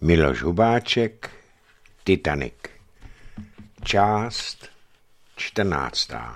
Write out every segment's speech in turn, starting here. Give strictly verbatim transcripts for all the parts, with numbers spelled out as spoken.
Miloš Hubáček, Titanic. Část čtrnáctá.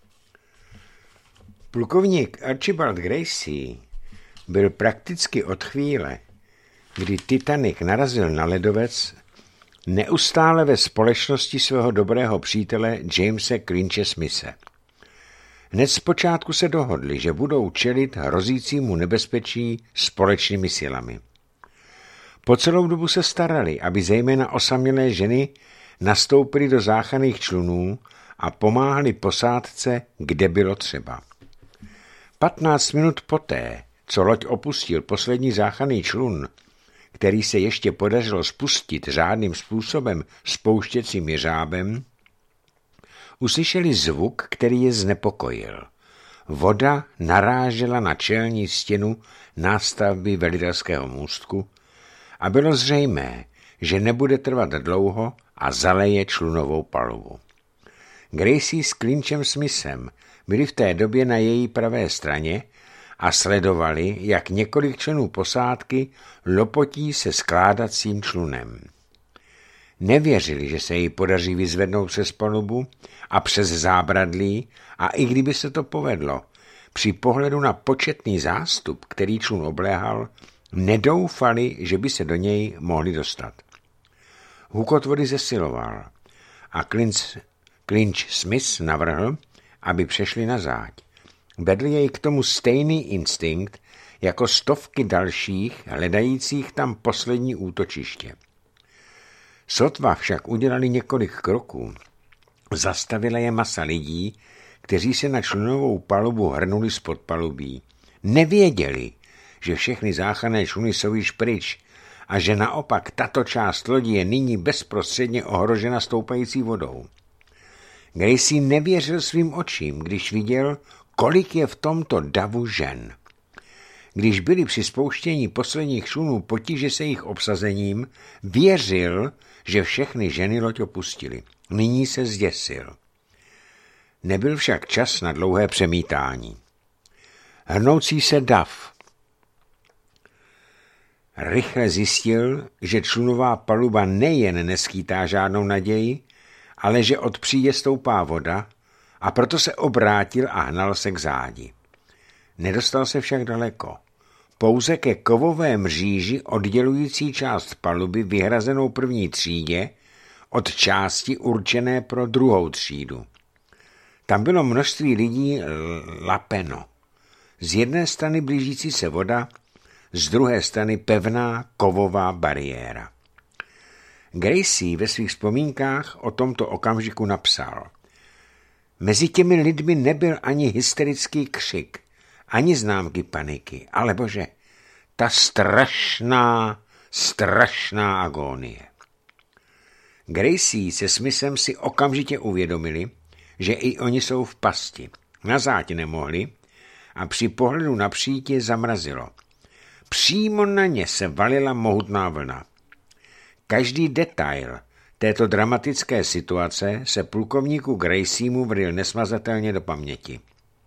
Plukovník Archibald Gracie byl prakticky od chvíle, kdy Titanic narazil na ledovec, neustále ve společnosti svého dobrého přítele Jamese Clinche Smithe. Hned zpočátku se dohodli, že budou čelit hrozícímu nebezpečí společnými silami. Po celou dobu se starali, aby zejména osamělé ženy nastoupily do záchranných člunů a pomáhali posádce, kde bylo třeba. Patnáct minut poté, co loď opustil poslední záchranný člun, který se ještě podařilo spustit řádným způsobem spouštěcím jeřábem, uslyšeli zvuk, který je znepokojil. Voda narážela na čelní stěnu nástavby velitelského můstku a bylo zřejmé, že nebude trvat dlouho a zaleje člunovou palubu. Gracie s Clinchem Smithem byli v té době na její pravé straně a sledovali, jak několik členů posádky lopotí se skládacím člunem. Nevěřili, že se jí podaří vyzvednout přes palubu a přes zábradlí, a i kdyby se to povedlo, při pohledu na početný zástup, který člun obléhal, nedoufali, že by se do něj mohli dostat. Hukot vody zesiloval a Clinch, Clinch Smith navrhl, aby přešli na záď. Vedl jej k tomu stejný instinkt jako stovky dalších, hledajících tam poslední útočiště. Sotva však udělali několik kroků, zastavila je masa lidí, kteří se na člunovou palubu hrnuli spod palubí. Nevěděli, že všechny záchranné čluny jsou již pryč a že naopak tato část lodi je nyní bezprostředně ohrožena stoupající vodou. Gracie nevěřil svým očím, když viděl, kolik je v tomto davu žen. Když byli při spouštění posledních člunů potíže se jejich obsazením, věřil, že všechny ženy loď opustily. Nyní se zděsil. Nebyl však čas na dlouhé přemítání. Hrnoucí se dav rychle zjistil, že člunová paluba nejen neskýtá žádnou naději, ale že od příje stoupá voda, a proto se obrátil a hnal se k zádi. Nedostal se však daleko. Pouze ke kovové mříži oddělující část paluby vyhrazenou první třídě od části určené pro druhou třídu. Tam bylo množství lidí lapeno. Z jedné strany blížící se voda, z druhé strany pevná kovová bariéra. Gracie ve svých vzpomínkách o tomto okamžiku napsal: Mezi těmi lidmi nebyl ani hysterický křik, ani známky paniky, ale bože, ta strašná, strašná agónie. Gracie se Smithem si okamžitě uvědomili, že i oni jsou v pasti. Na záď nemohli a při pohledu na přítě zamrazilo. Přímo na ně se valila mohutná vlna. Každý detail této dramatické situace se plukovníku Graciemu vril nesmazatelně do paměti.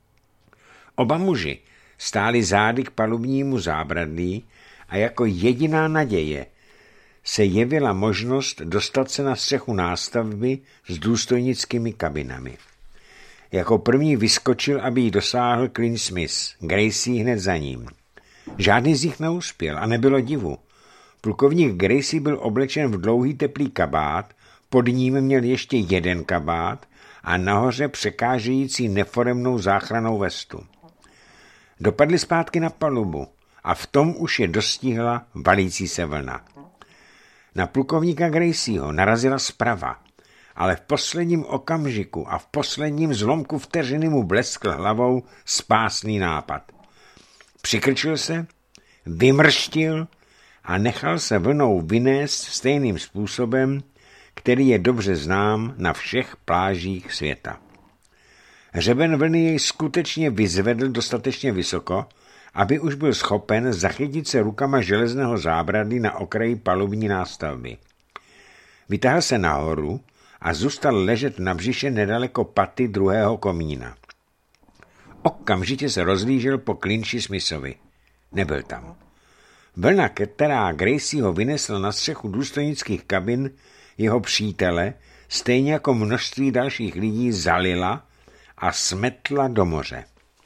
Oba muži stáli zády k palubnímu zábradlí a jako jediná naděje se jevila možnost dostat se na střechu nástavby s důstojnickými kabinami. Jako první vyskočil, aby ji dosáhl Clinch Smith, Gracie hned za ním. Žádný z nich neuspěl a nebylo divu. Plukovník Gracie byl oblečen v dlouhý teplý kabát, pod ním měl ještě jeden kabát a nahoře překážející neforemnou záchrannou vestu. Dopadli zpátky na palubu a v tom už je dostihla valící se vlna. Na plukovníka Gracieho narazila zprava, ale v posledním okamžiku a v posledním zlomku vteřiny mu bleskl hlavou spásný nápad. Přikrčil se, vymrštil a nechal se vlnou vynést stejným způsobem, který je dobře znám na všech plážích světa. Hřeben vlny jej skutečně vyzvedl dostatečně vysoko, aby už byl schopen zachytit se rukama železného zábradlí na okraji palubní nástavby. Vytáhl se nahoru a zůstal ležet na břiše nedaleko paty druhého komína. Okamžitě se rozlížel po Clinchi Smithovi. Nebyl tam. Vlna, která Gracieho vynesl na střechu důstojnických kabin jeho přítele, stejně jako množství dalších lidí, zalila a smetla do moře.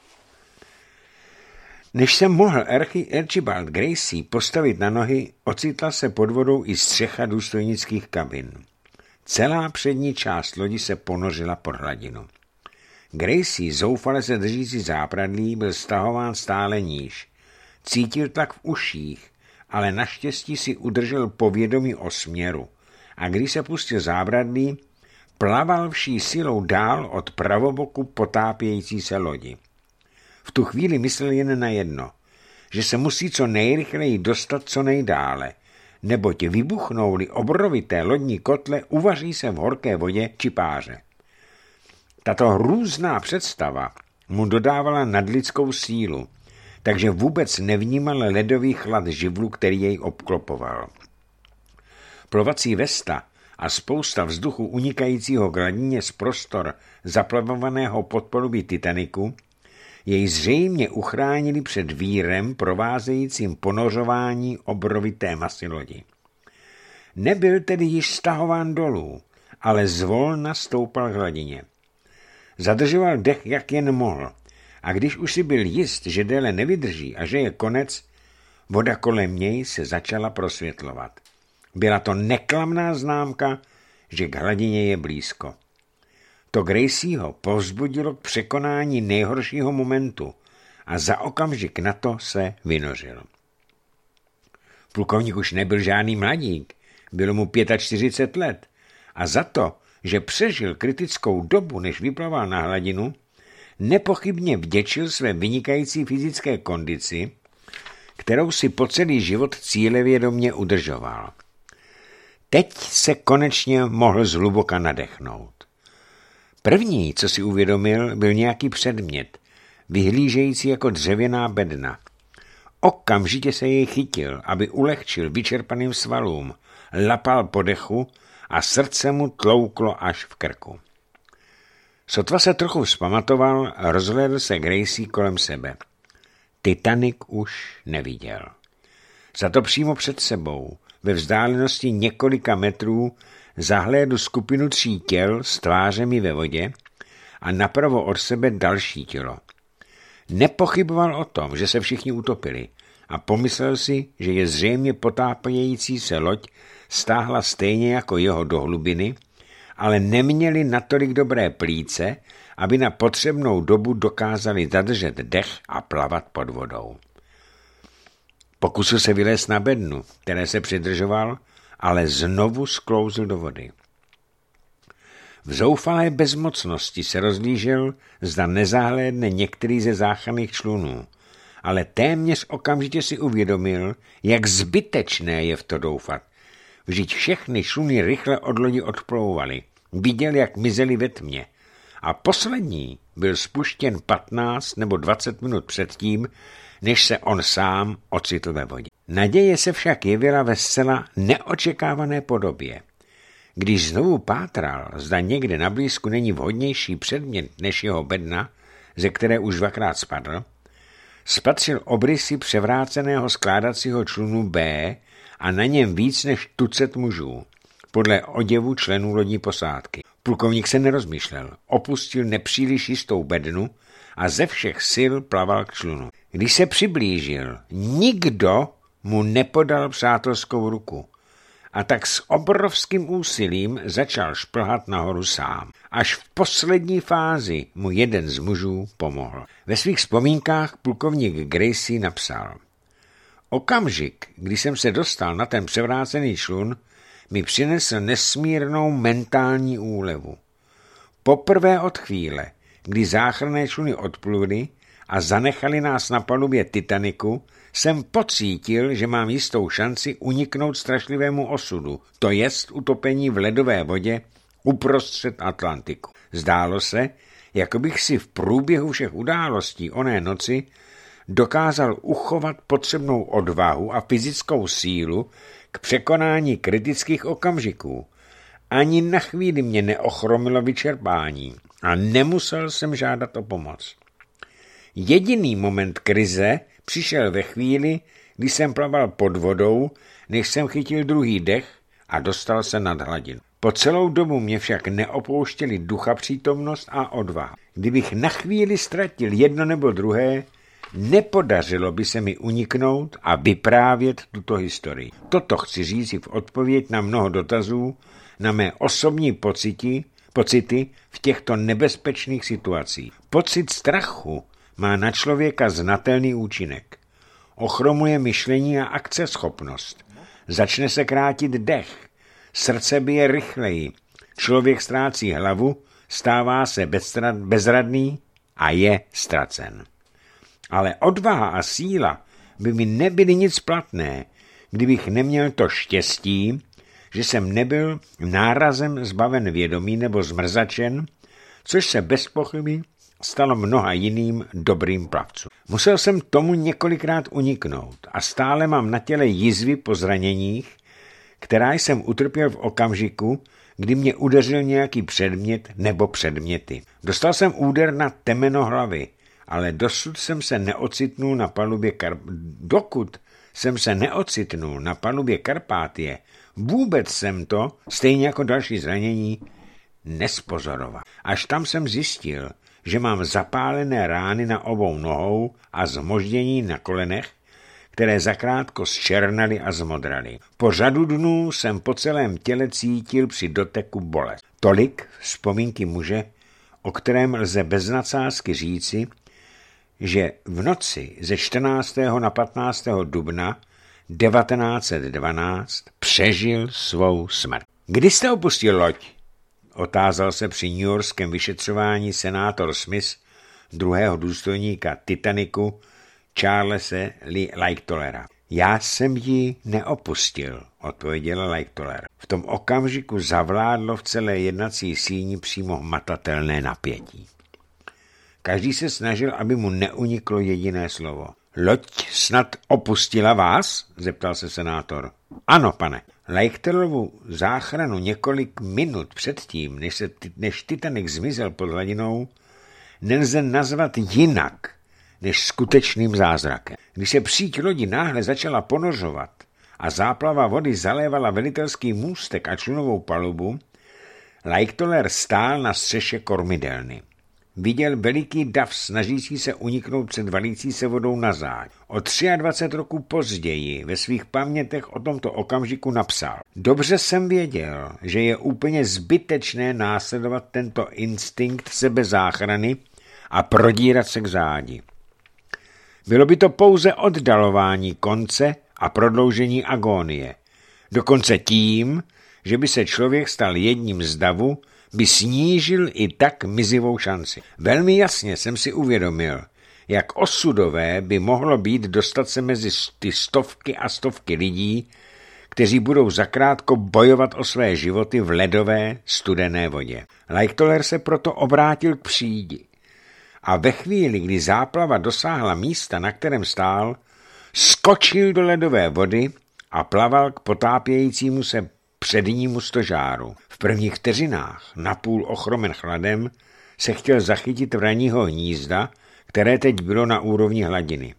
Než se mohl Archibald Gracie postavit na nohy, ocitla se pod vodou i střecha důstojnických kabin. Celá přední část lodi se ponořila pod hladinu. Gracie, zoufale se držící zábradlí, byl stahován stále níž. Cítil tlak v uších, ale naštěstí si udržel povědomí o směru. A když se pustil zábradlí, plaval vší silou dál od pravoboku potápějící se lodi. V tu chvíli myslel jen na jedno, že se musí co nejrychleji dostat co nejdále, neboť vybuchnou-li obrovité lodní kotle, uvaří se v horké vodě či páře. Tato hrůzná představa mu dodávala nadlidskou sílu, takže vůbec nevnímal ledový chlad živlu, který jej obklopoval. Plovací vesta a spousta vzduchu unikajícího k hladině z prostor zaplavovaného podpalubí Titaniku jej zřejmě uchránili před vírem provázejícím ponořování obrovité masy lodi. Nebyl tedy již stahován dolů, ale zvolna stoupal k hladině. Zadržoval dech, jak jen mohl, a když už si byl jist, že déle nevydrží a že je konec, voda kolem něj se začala prosvětlovat. Byla to neklamná známka, že k hladině je blízko. To Gracieho povzbudilo k překonání nejhoršího momentu a za okamžik na to se vynořil. Plukovník už nebyl žádný mladík, bylo mu čtyřicet pět let a za to, že přežil kritickou dobu, než vyplaval na hladinu, nepochybně vděčil své vynikající fyzické kondici, kterou si po celý život cílevědomě udržoval. Teď se konečně mohl zhluboka nadechnout. První, co si uvědomil, byl nějaký předmět, vyhlížející jako dřevěná bedna. Okamžitě se jej chytil, aby ulehčil vyčerpaným svalům, lapal po dechu a srdce mu tlouklo až v krku. Sotva se trochu vzpamatoval, rozhlédl se Gracie kolem sebe. Titanic už neviděl. Za to přímo před sebou, ve vzdálenosti několika metrů, zahlédl skupinu tří těl s tvářemi ve vodě a napravo od sebe další tělo. Nepochyboval o tom, že se všichni utopili a pomyslel si, že je zřejmě potápějící se loď stáhla stejně jako jeho do hlubiny, ale neměli natolik dobré plíce, aby na potřebnou dobu dokázali zadržet dech a plavat pod vodou. Pokusil se vylézt na bednu, které se přidržoval, ale znovu sklouzl do vody. V zoufalé bezmocnosti se rozlížel, zda nezahlédne některý ze záchranných člunů, ale téměř okamžitě si uvědomil, jak zbytečné je v to doufat. Vždyť všechny čluny rychle od lodi odplouvaly, viděl, jak mizely ve tmě. A poslední byl spuštěn patnáct nebo dvacet minut předtím, než se on sám ocitl ve vodě. Naděje se však jevila ve zcela neočekávané podobě. Když znovu pátral, zda někde na blízku není vhodnější předmět než jeho bedna, ze které už dvakrát spadl, spatřil obrysy převráceného skládacího člunu B a na něm víc než tucet mužů, podle oděvu členů lodní posádky. Plukovník se nerozmýšlel, opustil nepříliš jistou bednu a ze všech sil plaval k člunu. Když se přiblížil, nikdo mu nepodal přátelskou ruku a tak s obrovským úsilím začal šplhat nahoru sám. Až v poslední fázi mu jeden z mužů pomohl. Ve svých vzpomínkách plukovník Gracie napsal: Okamžik, kdy jsem se dostal na ten převrácený člun, mi přinesl nesmírnou mentální úlevu. Poprvé od chvíle, kdy záchranné čluny odpluli a zanechali nás na palubě Titaniku, jsem pocítil, že mám jistou šanci uniknout strašlivému osudu, to jest utopení v ledové vodě uprostřed Atlantiku. Zdálo se, jako bych si v průběhu všech událostí oné noci dokázal uchovat potřebnou odvahu a fyzickou sílu k překonání kritických okamžiků. Ani na chvíli mě neochromilo vyčerpání a nemusel jsem žádat o pomoc. Jediný moment krize přišel ve chvíli, když jsem plaval pod vodou, než jsem chytil druhý dech a dostal se nad hladinu. Po celou dobu mě však neopouštěli ducha přítomnost a odvaha. Kdybych na chvíli ztratil jedno nebo druhé, nepodařilo by se mi uniknout a vyprávět tuto historii. Toto chci říct v odpověď na mnoho dotazů, na mé osobní pocity, pocity v těchto nebezpečných situacích. Pocit strachu má na člověka znatelný účinek. Ochromuje myšlení a akceschopnost. Začne se krátit dech. Srdce bije rychleji. Člověk ztrácí hlavu, stává se bezradný a je ztracen. Ale odvaha a síla by mi nebyly nic platné, kdybych neměl to štěstí, že jsem nebyl nárazem zbaven vědomí nebo zmrzačen, což se bez pochyby stalo mnoha jiným dobrým plavcům. Musel jsem tomu několikrát uniknout a stále mám na těle jizvy po zraněních, která jsem utrpěl v okamžiku, kdy mě udeřil nějaký předmět nebo předměty. Dostal jsem úder na temeno hlavy, ale dosud jsem se neocitnul na palubě Kar... dokud jsem se neocitnul na palubě Karpátie, vůbec jsem to, stejně jako další zranění, nespozoroval. Až tam jsem zjistil, že mám zapálené rány na obou nohou a zmoždění na kolenech, které zakrátko zčernaly a zmodraly. Po řadu dnů jsem po celém těle cítil při doteku bolest. Tolik vzpomínky muže, o kterém lze bez nadsázky říci, že v noci ze čtrnáctého na patnáctého dubna devatenáct set dvanáct přežil svou smrt. Kdy jste opustil loď? Otázal se při newyorském vyšetřování senátor Smith, druhého důstojníka Titaniku, Charlese Lee Lightolera. Já jsem ji neopustil, odpověděl Lightoller. V tom okamžiku zavládlo v celé jednací síni přímo hmatatelné napětí. Každý se snažil, aby mu neuniklo jediné slovo. Loď snad opustila vás? Zeptal se senátor. Ano, pane. Lightollerovu záchranu několik minut předtím, než, se, než Titanic zmizel pod hladinou, nelze nazvat jinak než skutečným zázrakem. Když se příď lodi náhle začala ponořovat a záplava vody zalévala velitelský můstek a člunovou palubu, Lightoller stál na střeše kormidelny. Viděl veliký dav snažící se uniknout před valící se vodou na záď. O dvacet tři roku později ve svých pamětech o tomto okamžiku napsal. Dobře jsem věděl, že je úplně zbytečné následovat tento instinkt sebezáchrany a prodírat se k zádi. Bylo by to pouze oddalování konce a prodloužení agónie. Dokonce tím, že by se člověk stal jedním z davu, by snížil i tak mizivou šanci. Velmi jasně jsem si uvědomil, jak osudové by mohlo být dostat se mezi ty stovky a stovky lidí, kteří budou zakrátko bojovat o své životy v ledové, studené vodě. Lightoller se proto obrátil k přídi a ve chvíli, kdy záplava dosáhla místa, na kterém stál, skočil do ledové vody a plaval k potápějícímu se přednímu stožáru. V prvních vteřinách, napůl ochromen chladem, se chtěl zachytit vraního hnízda, které teď bylo na úrovni hladiny.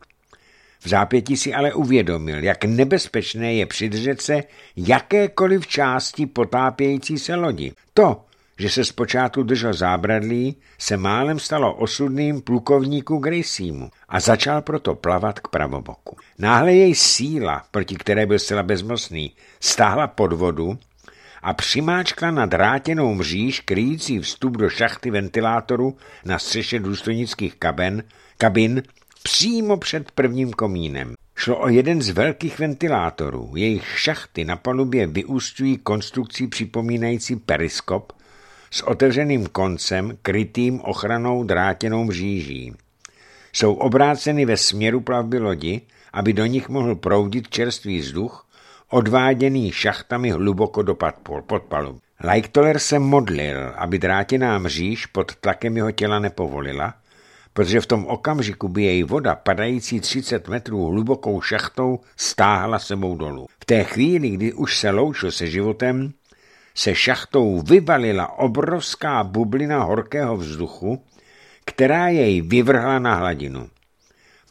V zápětí si ale uvědomil, jak nebezpečné je přidržet se jakékoliv části potápějící se lodi. To, že se zpočátku držel zábradlí, se málem stalo osudným plukovníku Graciemu a začal proto plavat k pravoboku. Náhle jej síla, proti které byl zcela bezmocný, stáhla pod vodu a přimáčkla na drátěnou mříž kryjící vstup do šachty ventilátoru na střeše důstojnických kabin, kabin přímo před prvním komínem. Šlo o jeden z velkých ventilátorů. Jejich šachty na palubě vyúsťují konstrukcí připomínající periskop s otevřeným koncem krytým ochranou drátěnou mříží. Jsou obráceny ve směru plavby lodi, aby do nich mohl proudit čerstvý vzduch, odváděný šachtami hluboko do podpalu. Lightoller se modlil, aby drátěná mříž pod tlakem jeho těla nepovolila, protože v tom okamžiku by jej voda padající třicet metrů hlubokou šachtou stáhla sebou dolů. V té chvíli, kdy už se loučil se životem, se šachtou vyvalila obrovská bublina horkého vzduchu, která jej vyvrhla na hladinu.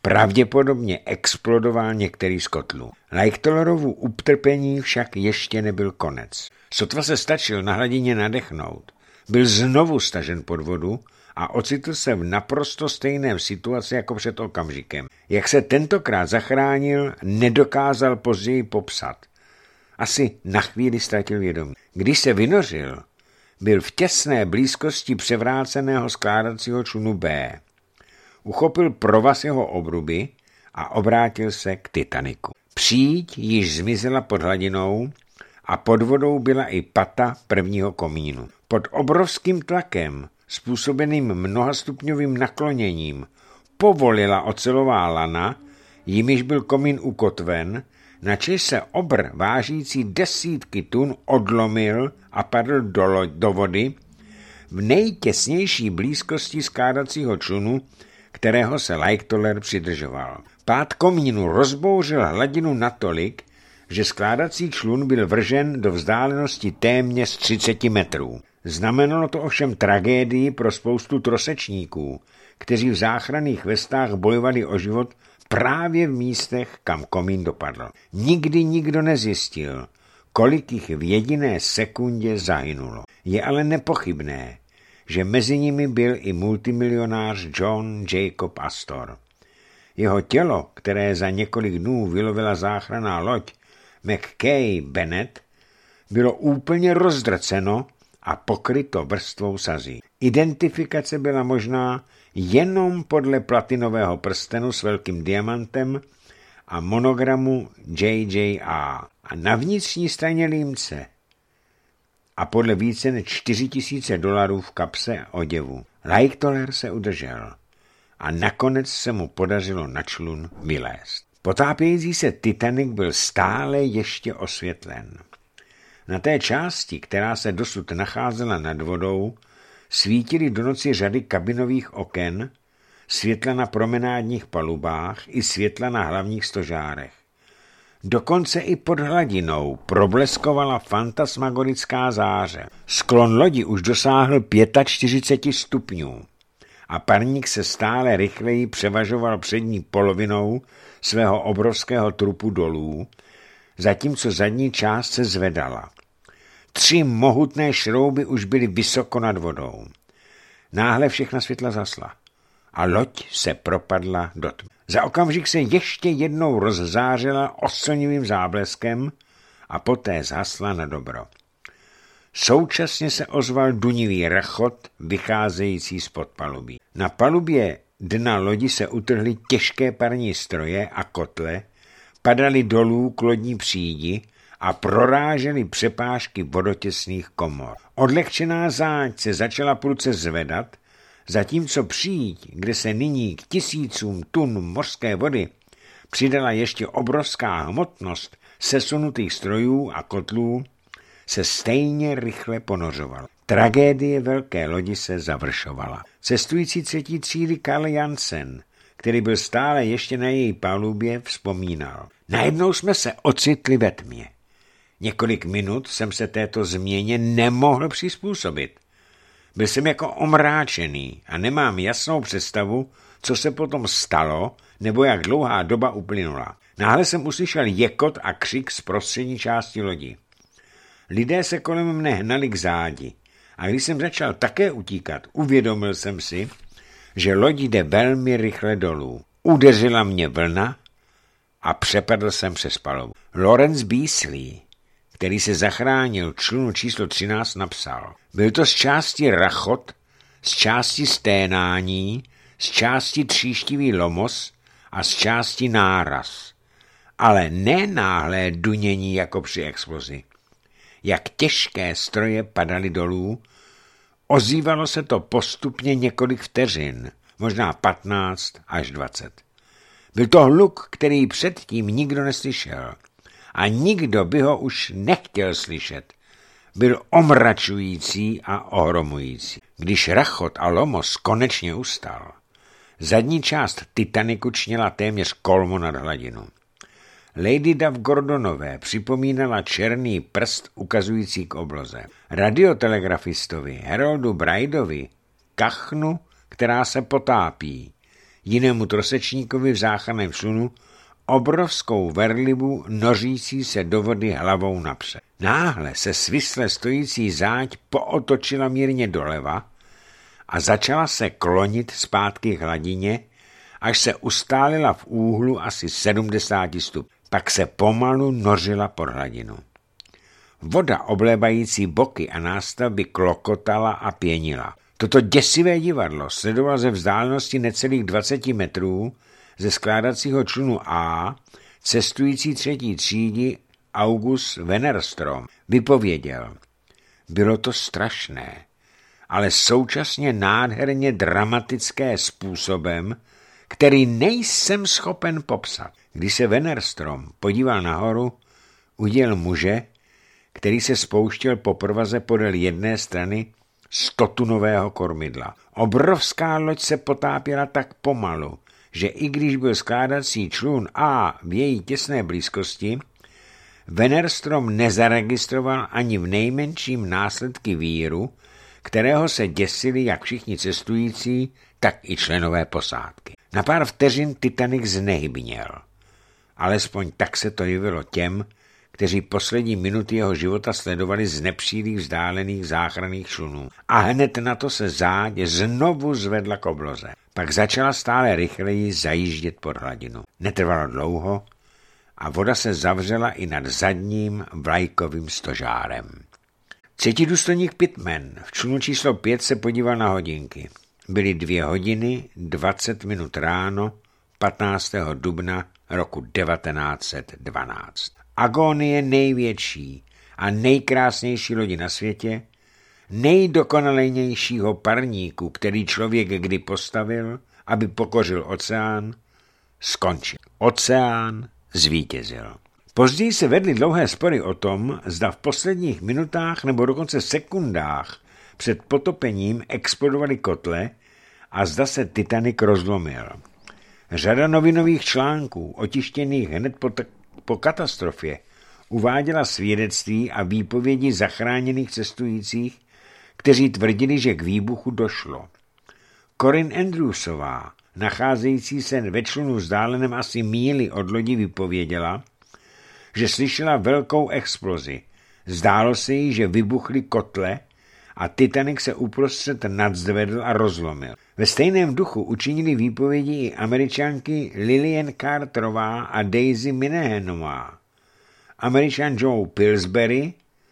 Pravděpodobně explodoval některý z kotlů. Lightolerovu utrpení však ještě nebyl konec. Sotva se stačil na hladině nadechnout. Byl znovu stažen pod vodu a ocitl se v naprosto stejném situaci jako před okamžikem. Jak se tentokrát zachránil, nedokázal později popsat. Asi na chvíli ztratil vědomí. Když se vynořil, byl v těsné blízkosti převráceného skládacího člunu B. Uchopil provaz jeho obruby a obrátil se k Titaniku. Příď již zmizela pod hladinou a pod vodou byla i pata prvního komínu. Pod obrovským tlakem, způsobeným mnohastupňovým nakloněním, povolila ocelová lana, jimiž byl komín ukotven, načež se obr vážící desítky tun odlomil a padl do, lo- do vody v nejtěsnější blízkosti skládacího člunu, kterého se Lightoller přidržoval. Pád komínu rozbouřil hladinu natolik, že skládací člun byl vržen do vzdálenosti téměř třicet metrů. Znamenalo to ovšem tragédii pro spoustu trosečníků, kteří v záchranných vestách bojovali o život právě v místech, kam komín dopadl. Nikdy nikdo nezjistil, kolik jich v jediné sekundě zahynulo. Je ale nepochybné, že mezi nimi byl i multimilionář John Jacob Astor. Jeho tělo, které za několik dnů vylovila záchranná loď McKay Bennett, bylo úplně rozdrceno a pokryto vrstvou sazí. Identifikace byla možná jenom podle platinového prstenu s velkým diamantem a monogramu J J A. A na vnitřní straně límce a podle více než čtyři tisíce dolarů v kapse oděvu. Lightoller se udržel a nakonec se mu podařilo na člun vylézt. Potápějící se Titanic byl stále ještě osvětlen. Na té části, která se dosud nacházela nad vodou, svítily do noci řady kabinových oken, světla na promenádních palubách i světla na hlavních stožárech. Dokonce i pod hladinou probleskovala fantasmagorická záře. Sklon lodi už dosáhl čtyřicet pět stupňů a parník se stále rychleji převažoval přední polovinou svého obrovského trupu dolů, zatímco zadní část se zvedala. Tři mohutné šrouby už byly vysoko nad vodou. Náhle všechna světla zasla a loď se propadla do tmy. Za okamžik se ještě jednou rozzářila oslnivým zábleskem a poté zhasla na dobro. Současně se ozval dunivý rachot vycházející z podpalubí. Na palubě dna lodi se utrhly těžké parní stroje a kotle, padaly dolů k lodní přídi a prorážely přepážky vodotěsných komor. Odlehčená záď se začala prudce zvedat, zatímco příď, kde se nyní k tisícům tun mořské vody přidala ještě obrovská hmotnost sesunutých strojů a kotlů, se stejně rychle ponořoval. Tragédie velké lodi se završovala. Cestující třetí třídy Karl Jansen, který byl stále ještě na její palubě, vzpomínal. Najednou jsme se ocitli ve tmě. Několik minut jsem se této změně nemohl přizpůsobit. Byl jsem jako omráčený a nemám jasnou představu, co se potom stalo, nebo jak dlouhá doba uplynula. Náhle jsem uslyšel jekot a křik z prostřední části lodi. Lidé se kolem mne hnali k zádi a když jsem začal také utíkat, uvědomil jsem si, že loď jde velmi rychle dolů. Udeřila mě vlna a přepadl jsem přes palubu. Lawrence Beasley, který se zachránil člunu číslo třináct, napsal. Byl to z části rachot, z části sténání, z části tříštivý lomos a z části náraz. Ale ne náhlé dunění jako při explozi. Jak těžké stroje padaly dolů, ozývalo se to postupně několik vteřin, možná patnáct až dvacet. Byl to hluk, který předtím nikdo neslyšel. A nikdo by ho už nechtěl slyšet. Byl omračující a ohromující. Když rachot a lomos konečně ustal, zadní část Titaniku čněla téměř kolmo nad hladinu. Lady Duff Gordonové připomínala černý prst ukazující k obloze. Radiotelegrafistovi Haroldu Brideovi kachnu, která se potápí, jinému trosečníkovi v záchranném člunu obrovskou verlibu nořící se do vody hlavou napřed. Náhle se svisle stojící záď pootočila mírně doleva a začala se klonit zpátky k hladině, až se ustálila v úhlu asi sedmdesát stupňů. Pak se pomalu nořila pod hladinu. Voda oblévající boky a nástavby klokotala a pěnila. Toto děsivé divadlo sledoval ze vzdálenosti necelých dvacet metrů ze skládacího člunu A cestující třetí třídy August Wennerstrom. Vypověděl: bylo to strašné, ale současně nádherně dramatické způsobem, který nejsem schopen popsat. Když se Wennerstrom podíval nahoru, uviděl muže, který se spouštěl po provaze podél jedné strany stotunového kormidla. Obrovská loď se potápěla tak pomalu, že i když byl skládací člun A v její těsné blízkosti, Wennerstrom nezaregistroval ani v nejmenším následky víru, kterého se děsili jak všichni cestující, tak i členové posádky. Na pár vteřin Titanic znehybněl. Alespoň tak se to jevilo těm, kteří poslední minuty jeho života sledovali z nepříliš vzdálených záchranných člunů. A hned na to se záď znovu zvedla k obloze. Pak začala stále rychleji zajíždět pod hladinu. Netrvalo dlouho a voda se zavřela i nad zadním vlajkovým stožárem. Třetí důstojník Pitman v člunu číslo pět se podíval na hodinky. Byly dvě hodiny, dvacet minut ráno, patnáctého dubna roku devatenáct set dvanáct. Agonie největší a nejkrásnější lodi na světě, nejdokonalejnějšího parníku, který člověk kdy postavil, aby pokořil oceán, skončil. Oceán zvítězil. Později se vedly dlouhé spory o tom, zda v posledních minutách nebo dokonce sekundách před potopením explodovaly kotle a zda se Titanic rozlomil. Řada novinových článků, otištěných hned po, t- po katastrofě, uváděla svědectví a výpovědi zachráněných cestujících, kteří tvrdili, že k výbuchu došlo. Corinne Andrewsová, nacházející se ve člunu vzdáleném asi míli od lodi, vypověděla, že slyšela velkou explozi. Zdálo se jí, že vybuchly kotle a Titanic se uprostřed nadzvedl a rozlomil. Ve stejném duchu učinili výpovědi i Američanky Lillian Carterová a Daisy Minahanová, Američan Joe Pillsbury,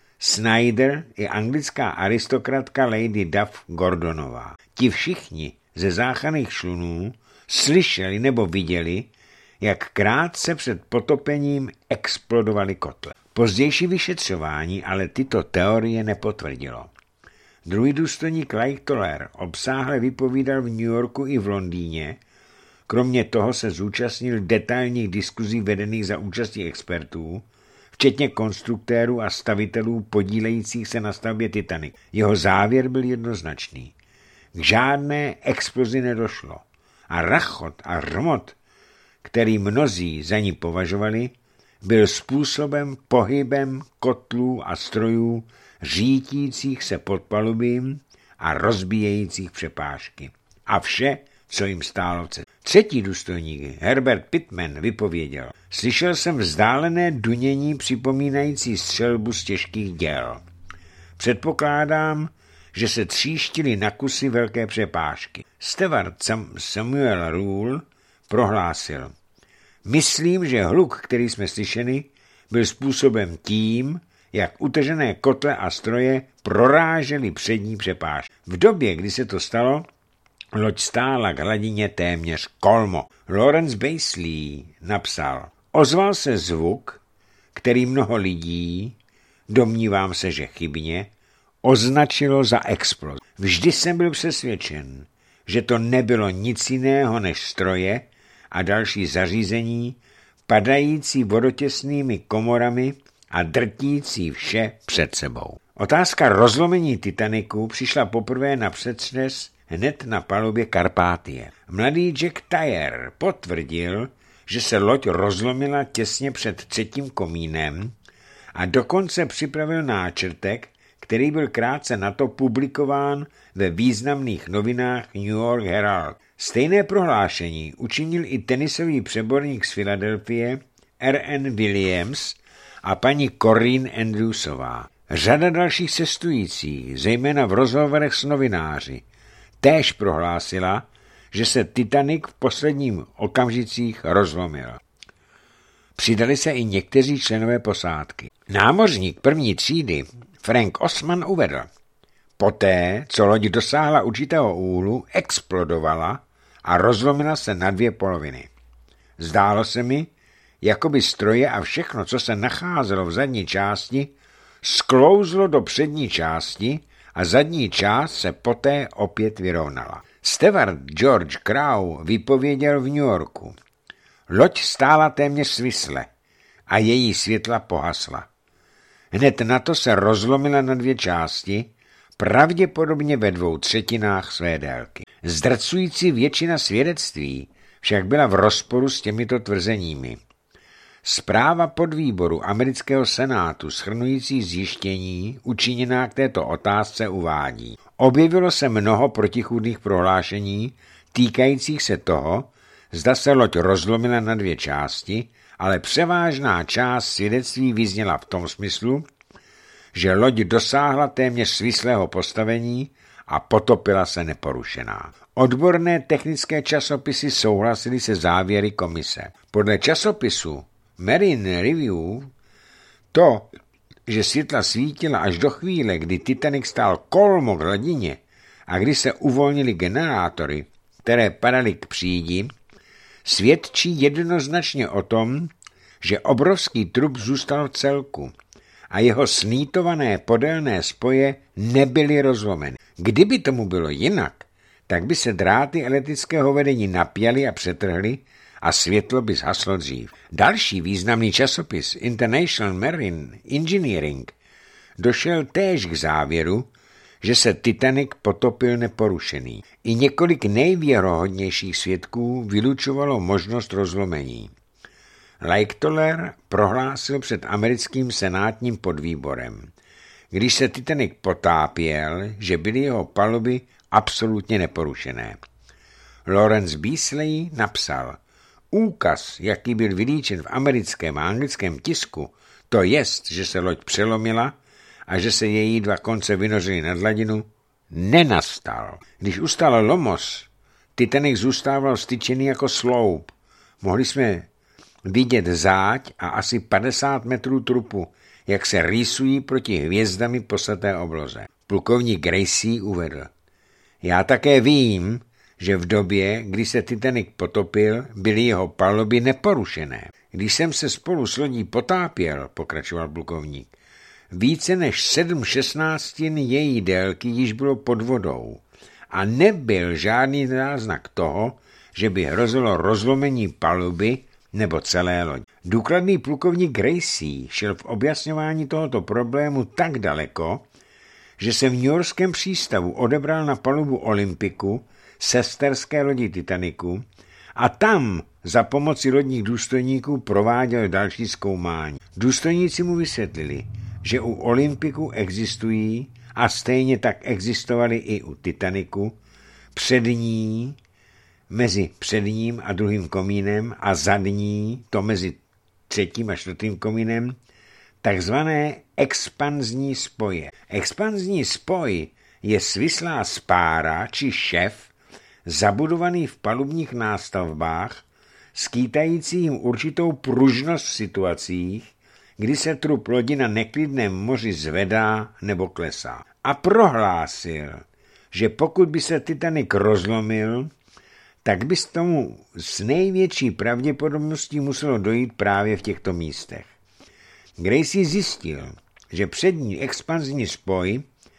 Snyder i anglická aristokratka Lady Duff Gordonová. Ti všichni ze záchranných člunů slyšeli nebo viděli, jak krátce před potopením explodovaly kotle. Pozdější vyšetřování ale tyto teorie nepotvrdilo. Druhý důstojník Lightoller obsáhle vypovídal v New Yorku i v Londýně, kromě toho se zúčastnil detailních diskuzí vedených za účastí expertů, včetně konstruktérů a stavitelů podílejících se na stavbě Titanic. Jeho závěr byl jednoznačný. K žádné explozi nedošlo a rachot a hrmot, který mnozí za ní považovali, byl způsobem pohybem kotlů a strojů řítících se pod palubím a rozbíjejících přepážky. A vše, co jim stálo v cestě. Třetí důstojník Herbert Pitman vypověděl: slyšel jsem vzdálené dunění připomínající střelbu z těžkých děl. Předpokládám, že se tříštily na kusy velké přepážky. Steward Samuel Rule prohlásil: myslím, že hluk, který jsme slyšeli, byl způsoben tím, jak utržené kotle a stroje prorážely přední přepáž. V době, kdy se to stalo, loď stála k hladině téměř kolmo. Lawrence Basley napsal: ozval se zvuk, který mnoho lidí, domnívám se, že chybně, označilo za explozi. Vždy jsem byl přesvědčen, že to nebylo nic jiného než stroje a další zařízení, padající vodotěsnými komorami a drtící vše před sebou. Otázka rozlomení Titaniku přišla poprvé na přetřes hned na palubě Karpátie. Mladý Jack Tyer potvrdil, že se loď rozlomila těsně před třetím komínem a dokonce připravil náčrtek, který byl krátce na to publikován ve významných novinách New York Herald. Stejné prohlášení učinil i tenisový přeborník z Filadelfie R N Williams a paní Corinne Andrewsová. Řada dalších cestujících, zejména v rozhovorech s novináři, též prohlásila, že se Titanic v posledním okamžicích rozlomil. Přidali se i někteří členové posádky. Námořník první třídy Frank Osman uvedl: poté, co loď dosáhla určitého úhlu, explodovala a rozlomila se na dvě poloviny. Zdálo se mi, jako by stroje a všechno, co se nacházelo v zadní části, sklouzlo do přední části a zadní část se poté opět vyrovnala. Steward George Crowe vypověděl v New Yorku: loď stála téměř svisle a její světla pohasla. Hned na to se rozlomila na dvě části, pravděpodobně ve dvou třetinách své délky. Zdrcující většina svědectví však byla v rozporu s těmito tvrzeními. Zpráva podvýboru amerického senátu shrnující zjištění učiněná k této otázce uvádí: objevilo se mnoho protichůdných prohlášení týkajících se toho, zda se loď rozlomila na dvě části, ale převážná část svědectví vyzněla v tom smyslu, že loď dosáhla téměř svislého postavení a potopila se neporušená. Odborné technické časopisy souhlasily se závěry komise. Podle časopisu Marine Review to, že světla svítila až do chvíle, kdy Titanic stál kolmo k hladině a kdy se uvolnily generátory, které padaly k přídi, svědčí jednoznačně o tom, že obrovský trup zůstal v celku a jeho snítované podélné spoje nebyly rozlomeny. Kdyby tomu bylo jinak, tak by se dráty elektrického vedení napjaly a přetrhly a světlo by zhaslo dřív. Další významný časopis International Marine Engineering došel též k závěru, že se Titanic potopil neporušený. I několik nejvěrohodnějších svědků vylučovalo možnost rozlomení. Lightoller prohlásil před americkým senátním podvýborem, když se Titanic potápěl, že byly jeho paluby absolutně neporušené. Lawrence Beasley napsal: úkaz, jaký byl vylíčen v americkém a anglickém tisku, to jest, že se loď přelomila a že se její dva konce vynořily nad hladinu, nenastal. Když ustal lomos, Titanic zůstával styčený jako sloup. Mohli jsme vidět záď a asi padesát metrů trupu, jak se rýsují proti hvězdami posaté obloze. Plukovník Gracie uvedl: já také vím, že v době, kdy se Titanic potopil, byly jeho paluby neporušené. Když jsem se spolu s lodí potápěl, pokračoval plukovník, více než sedm šestnáctin její délky již bylo pod vodou a nebyl žádný náznak toho, že by hrozilo rozlomení paluby nebo celé lodi. Důkladný plukovník Gracie šel v objasňování tohoto problému tak daleko, že se v newyorském přístavu odebral na palubu Olympiku, sesterské lodi Titaniku, a tam za pomoci lodních důstojníků prováděl další zkoumání. Důstojníci mu vysvětlili, že u Olympiku existují a stejně tak existovaly i u Titaniku přední mezi předním a druhým komínem a zadní, to mezi třetím a čtvrtým komínem, takzvané expanzní spoje. Expanzní spoj je svislá spára či šef zabudovaný v palubních nástavbách, skýtající jim určitou pružnost v situacích, kdy se trup lodi na neklidném moři zvedá nebo klesá. A prohlásil, že pokud by se Titanic rozlomil, tak by s tomu s největší pravděpodobností muselo dojít právě v těchto místech. Gracie zjistil, že přední expanzní spoj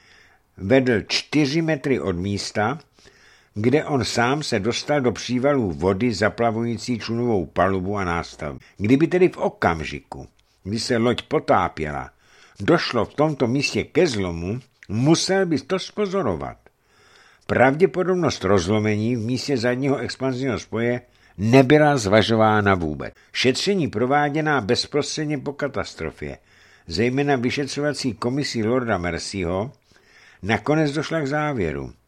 vedl čtyři metry od místa, kde on sám se dostal do přívalů vody zaplavující člunovou palubu a nástavbu. Kdyby tedy v okamžiku, kdy se loď potápěla, došlo v tomto místě ke zlomu, musel by to spozorovat. Pravděpodobnost rozlomení v místě zadního expanzního spoje nebyla zvažována vůbec. Šetření prováděná bezprostředně po katastrofě, zejména vyšetřovací komisí Lorda Mercyho, nakonec došla k závěru,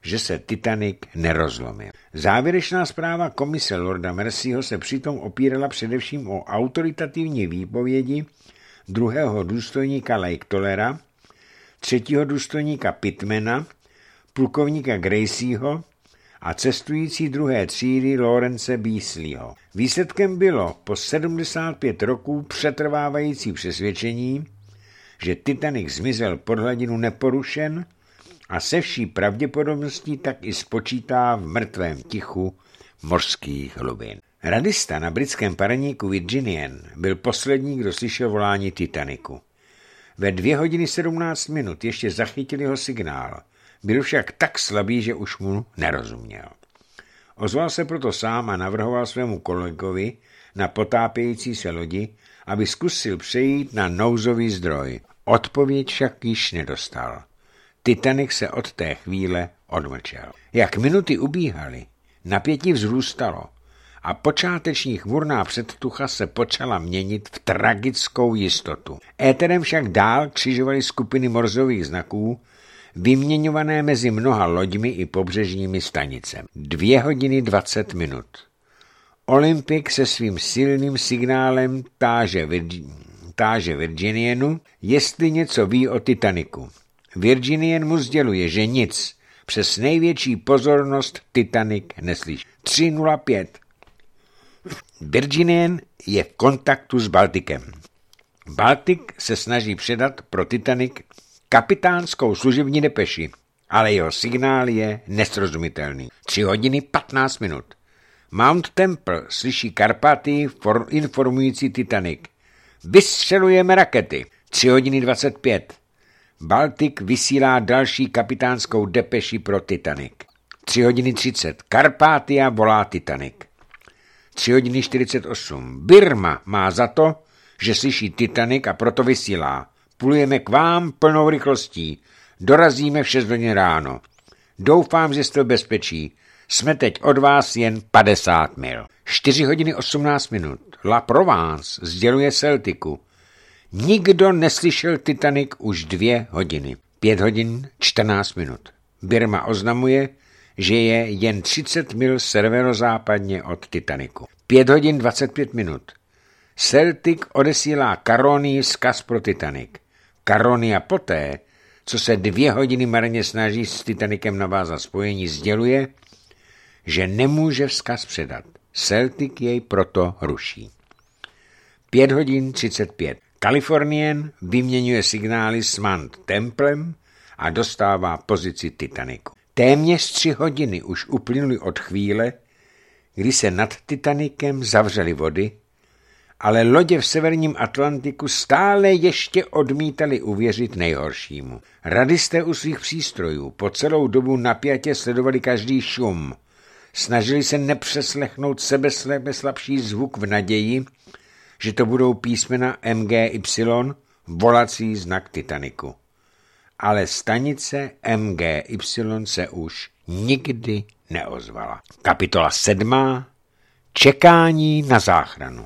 že se Titanic nerozlomil. Závěrečná zpráva komise Lorda Mercyho se přitom opírala především o autoritativní výpovědi druhého důstojníka Lake Tollera, třetího důstojníka Pittmana, plukovníka Gracieho a cestující druhé třídy Lawrence Beasleyho. Výsledkem bylo po sedmdesát pět roků přetrvávající přesvědčení, že Titanic zmizel pod hladinu neporušen a se vší pravděpodobností tak i spočítá v mrtvém tichu mořských hlubin. Radista na britském parníku Virginian byl poslední, kdo slyšel volání Titaniku. Ve dvě hodiny sedmnáct minut ještě zachytil jeho signál. Byl však tak slabý, že už mu nerozuměl. Ozval se proto sám a navrhoval svému kolegovi na potápějící se lodi, aby zkusil přejít na nouzový zdroj. Odpověď však již nedostal. Titanic se od té chvíle odmlčel. Jak minuty ubíhaly, napětí vzrůstalo a počáteční chmurná předtucha se počala měnit v tragickou jistotu. Éterem však dál křižovaly skupiny morzových znaků, vyměňované mezi mnoha loďmi i pobřežními stanicemi. Dvě hodiny dvacet minut. Olympic se svým silným signálem táže, Virgi- táže Virginianu, jestli něco ví o Titaniku. Virginian mu sděluje, že nic, přes největší pozornost Titanic neslyší. tři nula pět. Virginian je v kontaktu s Baltikem. Baltik se snaží předat pro Titanic kapitánskou služební depeši, ale jeho signál je nesrozumitelný. tři hodiny patnáct minut. Mount Temple slyší Karpaty informující Titanic. Vystřelujeme rakety. tři hodiny dvacet pět. Baltik vysílá další kapitánskou depeši pro Titanic. tři hodiny třicet. Karpatia volá Titanic. tři hodiny čtyřicet osm. Birma má za to, že slyší Titanic a proto vysílá. Plujeme k vám plnou rychlostí. Dorazíme v šest hodin ráno. Doufám, že jste v bezpečí. Jsme teď od vás jen padesát mil. čtyři hodiny osmnáct minut. La Provence sděluje Celticu. Nikdo neslyšel Titanic už dvě hodiny. Pět hodin čtrnáct minut. Birma oznamuje, že je jen třicet mil severozápadně od Titaniku. Pět hodin dvacet pět minut. Celtic odesílá Caronii vzkaz pro Titanic. Caronia poté, co se dvě hodiny marně snaží s Titanicem navázat spojení, sděluje, že nemůže vzkaz předat. Celtic jej proto ruší. Pět hodin třicet pět. Californian vyměňuje signály s Mount Templem a dostává pozici Titaniku. Téměř tři hodiny už uplynuly od chvíle, kdy se nad Titanicem zavřely vody, ale lodě v severním Atlantiku stále ještě odmítali uvěřit nejhoršímu. Radisté u svých přístrojů po celou dobu napjatě sledovali každý šum. Snažili se nepřeslechnout sebeslabší zvuk v naději, že to budou písmena M G Y, volací znak Titaniku. Ale stanice M G Y se už nikdy neozvala. Kapitola sedmá. Čekání na záchranu.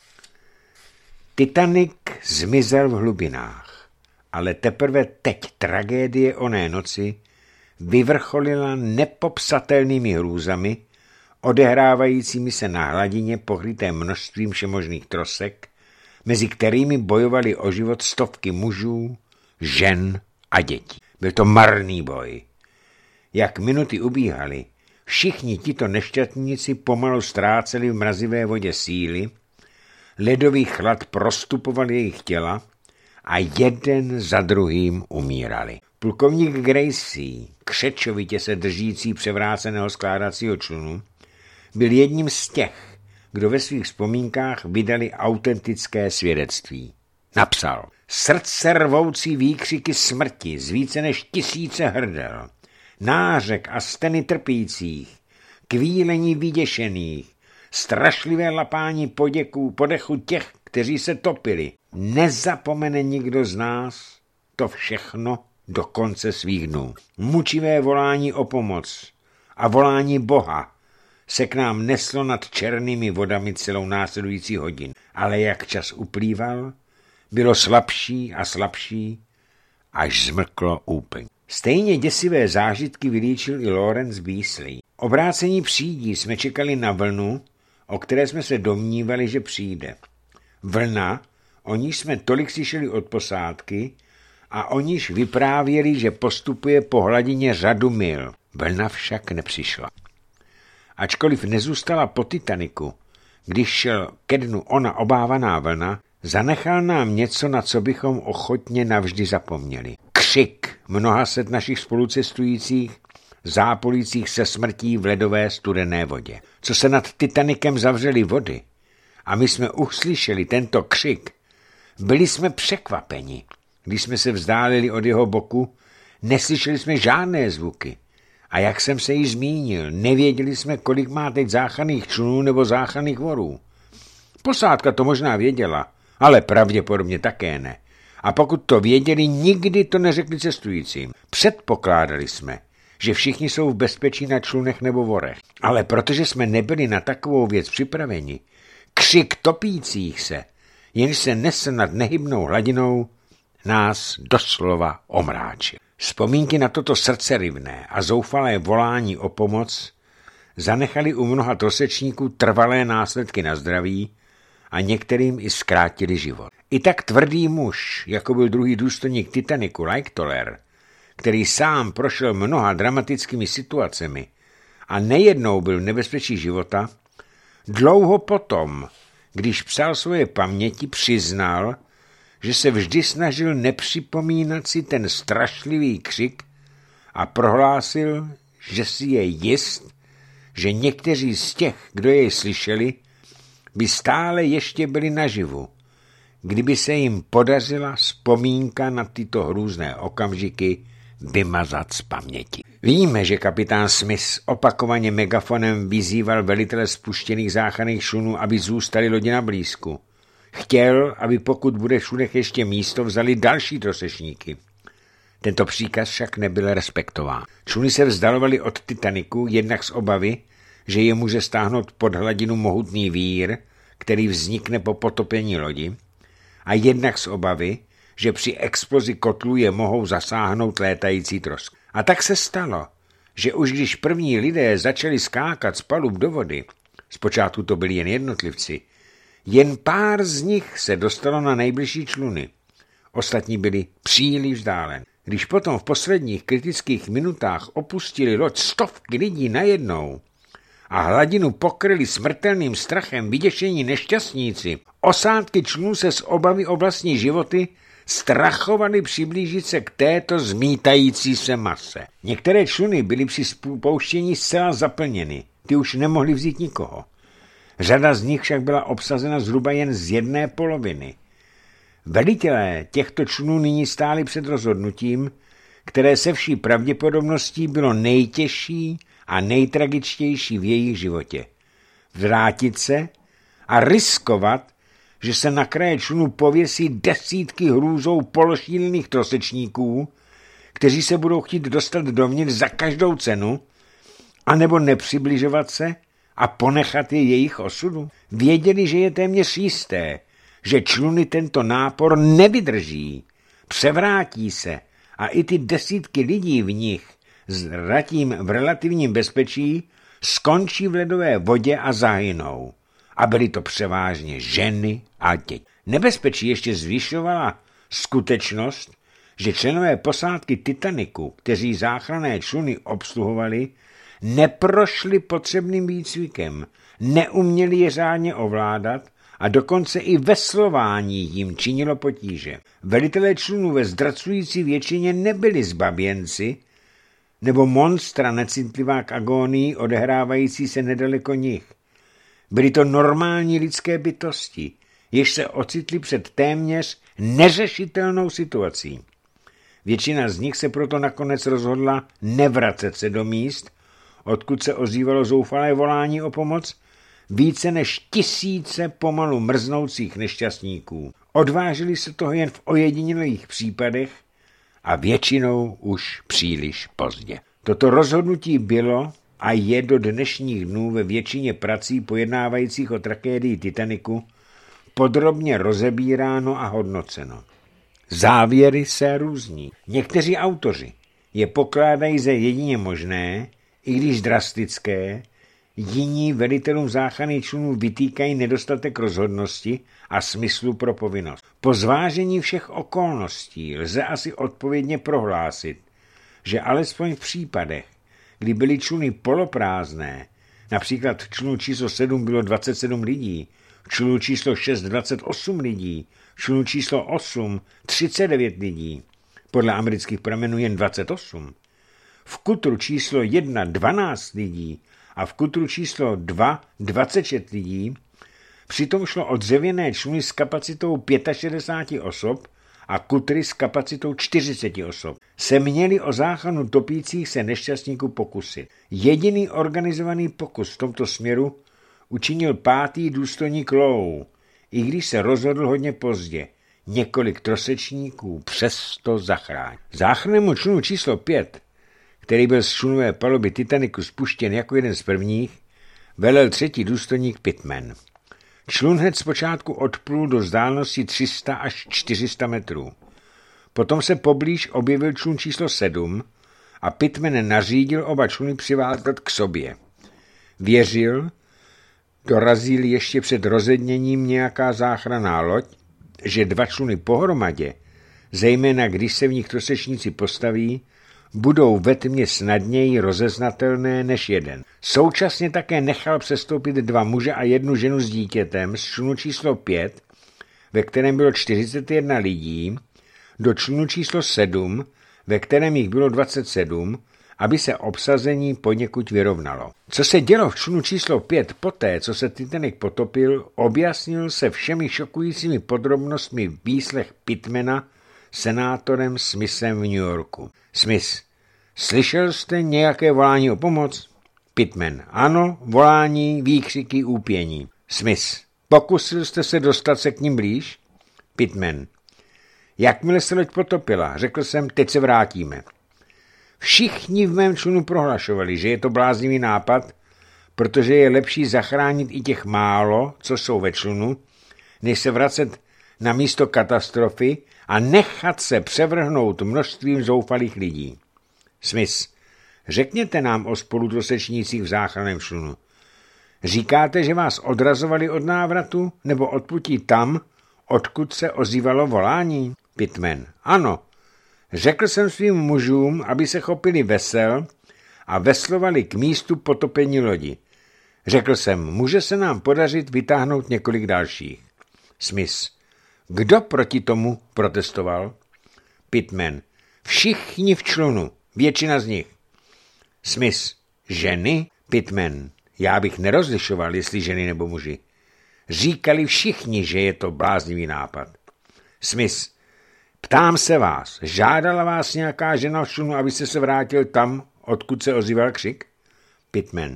Titanic zmizel v hlubinách, ale teprve teď tragédie oné noci vyvrcholila nepopsatelnými hrůzami, odehrávajícími se na hladině pokryté množstvím všemožných trosek, mezi kterými bojovali o život stovky mužů, žen a dětí. Byl to marný boj. Jak minuty ubíhaly, všichni tito nešťastníci pomalu ztráceli v mrazivé vodě síly, ledový chlad prostupoval jejich těla a jeden za druhým umírali. Plukovník Gracie, křečovitě se držící převráceného skládacího člunu, byl jedním z těch, kdo ve svých vzpomínkách vydali autentické svědectví. Napsal: srdce rvoucí výkřiky smrti z více než tisíce hrdel, nářek a steny trpících, kvílení vyděšených, strašlivé lapání poděků, podechu těch, kteří se topili. Nezapomene nikdo z nás to všechno do konce svých dnů. Mučivé volání o pomoc a volání Boha se k nám neslo nad černými vodami celou následující hodin. Ale jak čas uplýval, bylo slabší a slabší, až zmlklo úplně. Stejně děsivé zážitky vylíčil i Lawrence Beasley. Obrácení přídí jsme čekali na vlnu, o které jsme se domnívali, že přijde. Vlna, o níž jsme tolik slyšeli od posádky a o níž vyprávěli, že postupuje po hladině řadu mil. Vlna však nepřišla. Ačkoliv nezůstala po Titaniku, když šel ke dnu ona obávaná vlna, zanechal nám něco, na co bychom ochotně navždy zapomněli. Křik mnoha set našich spolucestujících, zápolících se smrtí v ledové studené vodě. Co se nad Titanikem zavřely vody a my jsme uslyšeli tento křik, byli jsme překvapeni. Když jsme se vzdálili od jeho boku, neslyšeli jsme žádné zvuky. A jak jsem se již zmínil, nevěděli jsme, kolik má teď záchranných člunů nebo záchranných vorů. Posádka to možná věděla, ale pravděpodobně také ne. A pokud to věděli, nikdy to neřekli cestujícím. Předpokládali jsme, že všichni jsou v bezpečí na člunech nebo vorech. Ale protože jsme nebyli na takovou věc připraveni, křik topících se, jenž se nesl nad nehybnou hladinou, nás doslova omráčil. Vzpomínky na toto srdcerivné a zoufalé volání o pomoc zanechali u mnoha trosečníků trvalé následky na zdraví a některým i zkrátili život. I tak tvrdý muž, jako byl druhý důstojník Titaniku Lightoller, který sám prošel mnoha dramatickými situacemi a nejednou byl v nebezpečí života, dlouho potom, když psal svoje paměti, přiznal, že se vždy snažil nepřipomínat si ten strašlivý křik a prohlásil, že si je jist, že někteří z těch, kdo jej slyšeli, by stále ještě byli naživu, kdyby se jim podařila vzpomínka na tyto hrůzné okamžiky vymazat z paměti. Víme, že kapitán Smith opakovaně megafonem vyzýval velitele spuštěných záchranných člunů, aby zůstali lodi na blízku. Chtěl, aby pokud bude všude ještě místo, vzali další trosečníky. Tento příkaz však nebyl respektován. Čluny se vzdalovaly od Titaniku jednak z obavy, že je může stáhnout pod hladinu mohutný vír, který vznikne po potopení lodi, a jednak z obavy, že při explozi kotlů je mohou zasáhnout létající trosky. A tak se stalo, že už když první lidé začali skákat z palub do vody, zpočátku to byli jen jednotlivci, jen pár z nich se dostalo na nejbližší čluny. Ostatní byli příliš vzdálen. Když potom v posledních kritických minutách opustili loď stovky lidí najednou a hladinu pokryli smrtelným strachem vyděšení nešťastníci, osádky člunů se z obavy o vlastní životy strachovali přiblížit se k této zmítající se mase. Některé čluny byly při spouštění zcela zaplněny, ty už nemohly vzít nikoho. Řada z nich však byla obsazena zhruba jen z jedné poloviny. Velitelé těchto člunů nyní stáli před rozhodnutím, které se vší pravděpodobností bylo nejtěžší a nejtragičtější v jejich životě. Vrátit se a riskovat, že se na kraje člunu pověsí desítky hrůzou pološílených trosečníků, kteří se budou chtít dostat dovnitř za každou cenu, anebo nepřibližovat se a ponechat je jejich osudu. Věděli, že je téměř jisté, že čluny tento nápor nevydrží, převrátí se a i ty desítky lidí v nich zatím v relativním bezpečí skončí v ledové vodě a zahynou. A byly to převážně ženy a děti. Nebezpečí ještě zvyšovala skutečnost, že členové posádky Titaniku, kteří záchranné čluny obsluhovali, neprošli potřebným výcvikem, neuměli je řádně ovládat a dokonce i veslování jim činilo potíže. Velitelé člunů ve zdracující většině nebyli zbaběnci nebo monstra necitlivá k agónii odehrávající se nedaleko nich. Byly to normální lidské bytosti, jež se ocitli před téměř neřešitelnou situací. Většina z nich se proto nakonec rozhodla nevracet se do míst, odkud se ozývalo zoufalé volání o pomoc, více než tisíce pomalu mrznoucích nešťastníků. Odvážili se toho jen v ojedinělých případech a většinou už příliš pozdě. Toto rozhodnutí bylo a je do dnešních dnů ve většině prací pojednávajících o tragédii Titaniku podrobně rozebíráno a hodnoceno. Závěry se různí. Někteří autoři, je pokládají za jedině možné, i když drastické, jiní velitelům záchranných člunů vytýkají nedostatek rozhodnosti a smyslu pro povinnost. Po zvážení všech okolností lze asi odpovědně prohlásit, že alespoň v případech, kdy byly čluny poloprázdné, například v člunu číslo sedm bylo dvacet sedm lidí, v člunu číslo šest dvacet osm lidí, v člunu číslo osm třicet devět lidí, podle amerických pramenů jen dvacet osm, v kutru číslo jedna dvanáct lidí a v kutru číslo dva dvacet šest lidí, přitom šlo o dřevěné čluny s kapacitou šedesát pět osob a kutry s kapacitou čtyřicet osob, se měli o záchranu topících se nešťastníků pokusit. Jediný organizovaný pokus v tomto směru učinil pátý důstojník Lowe, i když se rozhodl hodně pozdě. Několik trosečníků přesto zachránil. Záchrannému člunu číslo pět, který byl z člunové paluby Titaniku spuštěn jako jeden z prvních, velel třetí důstojník Pittman. Člun hned zpočátku odplul do vzdálenosti tři sta až čtyři sta metrů. Potom se poblíž objevil člun číslo sedm a Pittman nařídil oba čluny přivázat k sobě. Věřil, dorazil ještě před rozedněním nějaká záchranná loď, že dva čluny pohromadě, zejména když se v nich trosečníci postaví, budou ve tmě snadněji rozeznatelné než jeden. Současně také nechal přestoupit dva muže a jednu ženu s dítětem z člunu číslo pět, ve kterém bylo čtyřicet jedna lidí, do člunu číslo sedm, ve kterém jich bylo dvacet sedm, aby se obsazení poněkud vyrovnalo. Co se dělo v člunu číslo pět poté, co se Titanic potopil, objasnil se všemi šokujícími podrobnostmi výslech Pittmana senátorem Smithem v New Yorku. Smith: slyšel jste nějaké volání o pomoc? Pittman: ano, volání, výkřiky, úpění. Smith: pokusil jste se dostat se k ním blíž? Pittman: jakmile se loď potopila, řekl jsem, teď se vrátíme. Všichni v mém člunu prohlašovali, že je to bláznivý nápad, protože je lepší zachránit i těch málo, co jsou ve člunu, než se vracet na místo katastrofy a nechat se převrhnout množstvím zoufalých lidí. Smith: řekněte nám o spolutrosečnících v záchranném člunu. Říkáte, že vás odrazovali od návratu nebo odplutí tam, odkud se ozývalo volání? Pittman: ano. Řekl jsem svým mužům, aby se chopili vesel a veslovali k místu potopení lodi. Řekl jsem, může se nám podařit vytáhnout několik dalších. Smith: kdo proti tomu protestoval? Pittman: všichni v člunu, většina z nich. Smith: ženy? Pittman: já bych nerozlišoval, jestli ženy nebo muži. Říkali všichni, že je to bláznivý nápad. Smith: ptám se vás, žádala vás nějaká žena v člunu, abyste se vrátil tam, odkud se ozýval křik? Pittman: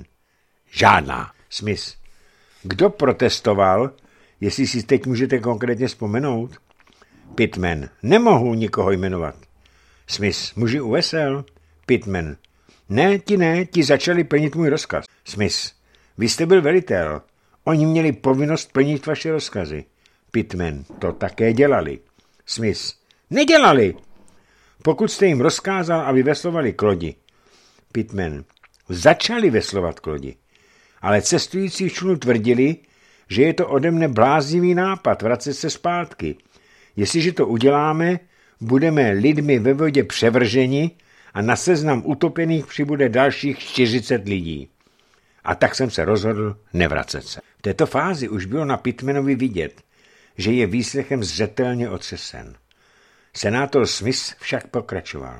žádná. Smith: kdo protestoval, jestli si teď můžete konkrétně vzpomenout? Pittman: nemohu nikoho jmenovat. Smith: muži u vesel? Pittman: ne, ti ne, ti začali plnit můj rozkaz. Smith: vy jste byl velitel. Oni měli povinnost plnit vaše rozkazy. Pittman: to také dělali. Smith: nedělali. Pokud jste jim rozkázal, aby veslovali k lodi. Pittman: začali veslovat k lodi. Ale cestující v člunu tvrdili, že je to ode mne bláznivý nápad vracet se zpátky. Jestliže to uděláme, budeme lidmi ve vodě převrženi a na seznam utopených přibude dalších čtyřicet lidí. A tak jsem se rozhodl nevracet se. V této fázi už bylo na Pittmanovi vidět, že je výslechem zřetelně otřesen. Senátor Smith však pokračoval.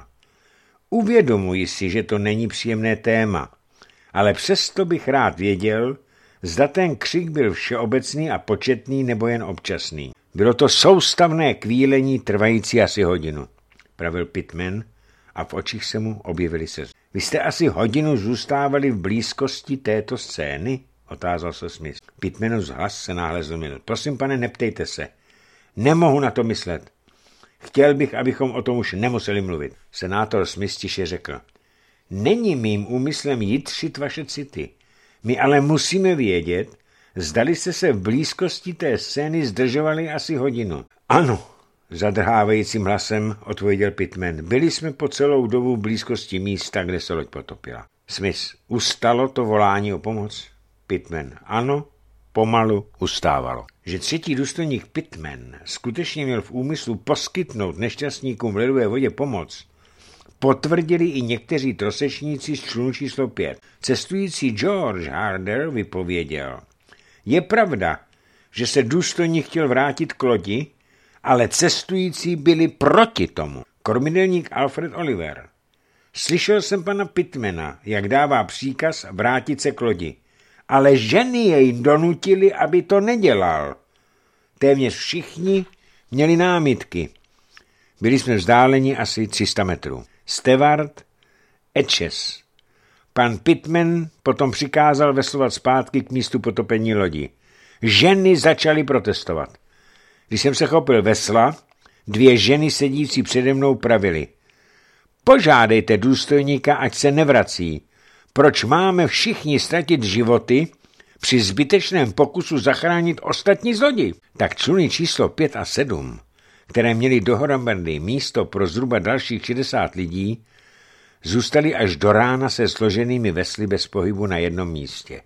Uvědomuji si, že to není příjemné téma, ale přesto bych rád věděl, zda ten křik byl všeobecný a početný nebo jen občasný. Bylo to soustavné kvílení trvající asi hodinu, pravil Pittman a v očích se mu objevily se. Vy jste asi hodinu zůstávali v blízkosti této scény? Otázal se Smith. Pittmanův hlas se náhle zlomil. Prosím, pane, neptejte se. Nemohu na to myslet. Chtěl bych, abychom o tom už nemuseli mluvit. Senátor Smith tiše řekl. Není mým úmyslem jitřit vaše city. My ale musíme vědět, zdali jste se v blízkosti té scény zdržovali asi hodinu. Ano, zadrhávajícím hlasem odpověděl Pitman. Byli jsme po celou dobu v blízkosti místa, kde se loď potopila. Smith. Ustalo to volání o pomoc? Pitman. Ano, pomalu ustávalo. Že třetí důstojník Pitman skutečně měl v úmyslu poskytnout nešťastníkům v ledové vodě pomoc, potvrdili i někteří trosečníci z člunu číslo pět. Cestující George Harder vypověděl. Je pravda, že se důstojník chtěl vrátit k lodi, ale cestující byli proti tomu. Kormidelník Alfred Oliver. Slyšel jsem pana Pitmana, jak dává příkaz vrátit se k lodi, ale ženy jej donutili, aby to nedělal. Téměř všichni měli námitky. Byli jsme vzdáleni asi tři sta metrů. Stewart, Etches. Pan Pitman potom přikázal veslovat zpátky k místu potopení lodi. Ženy začaly protestovat. Když jsem se chopil vesla, dvě ženy sedící přede mnou pravily. Požádejte důstojníka, ať se nevrací. Proč máme všichni ztratit životy při zbytečném pokusu zachránit ostatní z lodi? Tak čluny číslo pět a sedm, které měly dohromady místo pro zhruba dalších šedesát lidí, zůstali až do rána se složenými vesly bez pohybu na jednom místě.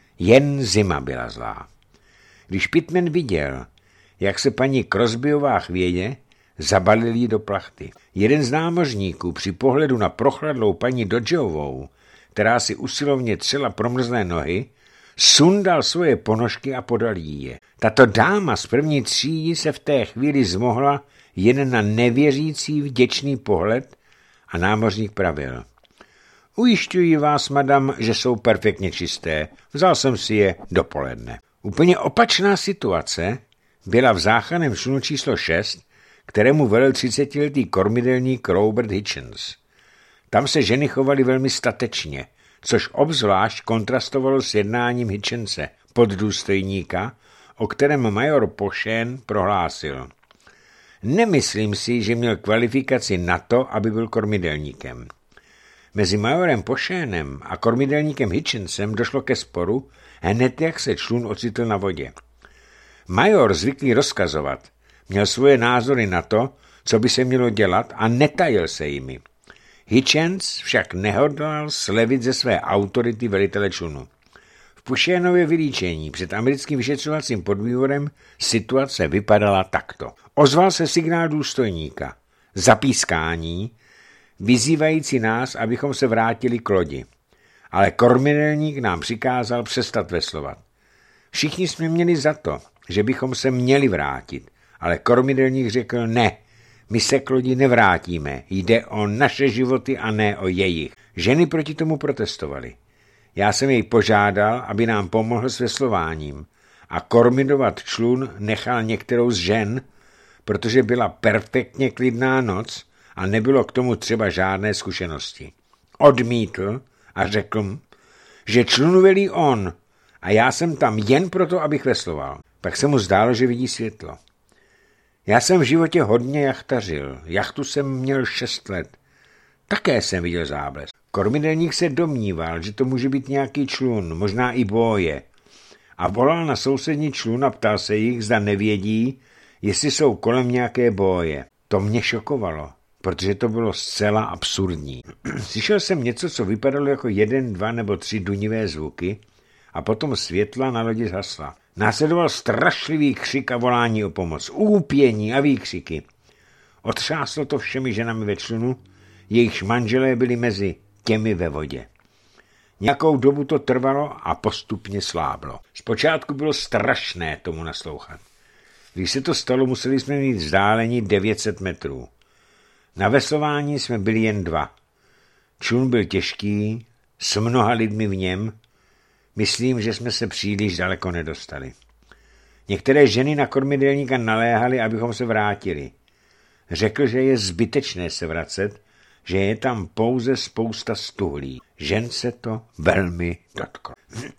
Jen zima byla zlá. Když Pitman viděl, jak se paní Crosbyová chvěje, zabalil jí do plachty. Jeden z námořníků při pohledu na prochladlou paní Dodgeovou, která si usilovně třela promrzlé nohy, sundal svoje ponožky a podal jí je. Tato dáma z první třídy se v té chvíli zmohla jen na nevěřící vděčný pohled a námořník pravil. Ujišťuji vás, madam, že jsou perfektně čisté. Vzal jsem si je dopoledne. Úplně opačná situace byla v záchranném člunu číslo šest, kterému velel třicetiletý kormidelník Robert Hitchens. Tam se ženy chovaly velmi statečně, což obzvlášť kontrastovalo s jednáním Hitchense, poddůstojníka, o kterém major Pošen prohlásil. Nemyslím si, že měl kvalifikaci na to, aby byl kormidelníkem. Mezi majorem Pošenem a kormidelníkem Hitchensem došlo ke sporu, hned jak se člun ocitl na vodě. Major, zvyklý rozkazovat, měl svoje názory na to, co by se mělo dělat a netajil se jimi. Hitchens však nehodlal slevit ze své autority velitele člunu. V Pošenově vylíčení před americkým vyšetřovacím podvýborem situace vypadala takto. Ozval se signál důstojníka, zapískání, vyzývající nás, abychom se vrátili k lodi. Ale kormidelník nám přikázal přestat veslovat. Všichni jsme měli za to, že bychom se měli vrátit, ale kormidelník řekl ne, my se k lodi nevrátíme, jde o naše životy a ne o jejich. Ženy proti tomu protestovaly. Já jsem jej požádal, aby nám pomohl s veslováním a kormidovat člun nechal některou z žen, protože byla perfektně klidná noc a nebylo k tomu třeba žádné zkušenosti. Odmítl a řekl, že člunu velí on a já jsem tam jen proto, abych vesloval. Pak se mu zdálo, že vidí světlo. Já jsem v životě hodně jachtařil. Jachtu jsem měl šest let. Také jsem viděl záblesk. Kormidelník se domníval, že to může být nějaký člun, možná i boje. A volal na sousední člun a ptal se jich, zda nevědí, jestli jsou kolem nějaké boje. To mě šokovalo, protože to bylo zcela absurdní. Slyšel jsem něco, co vypadalo jako jeden, dva nebo tři dunivé zvuky a potom světla na lodi zhasla. Následoval strašlivý křik a volání o pomoc, úpění a výkřiky. Otřáslo to všemi ženami ve člunu, jejichž manželé byli mezi těmi ve vodě. Nějakou dobu to trvalo a postupně sláblo. Zpočátku bylo strašné tomu naslouchat. Když se to stalo, museli jsme mít vzdálení devět set metrů. Na veslování jsme byli jen dva. Člun byl těžký, s mnoha lidmi v něm. Myslím, že jsme se příliš daleko nedostali. Některé ženy na kormidelníka naléhaly, abychom se vrátili. Řekl, že je zbytečné se vracet, že je tam pouze spousta stuhlí. Žen se to velmi dotklo.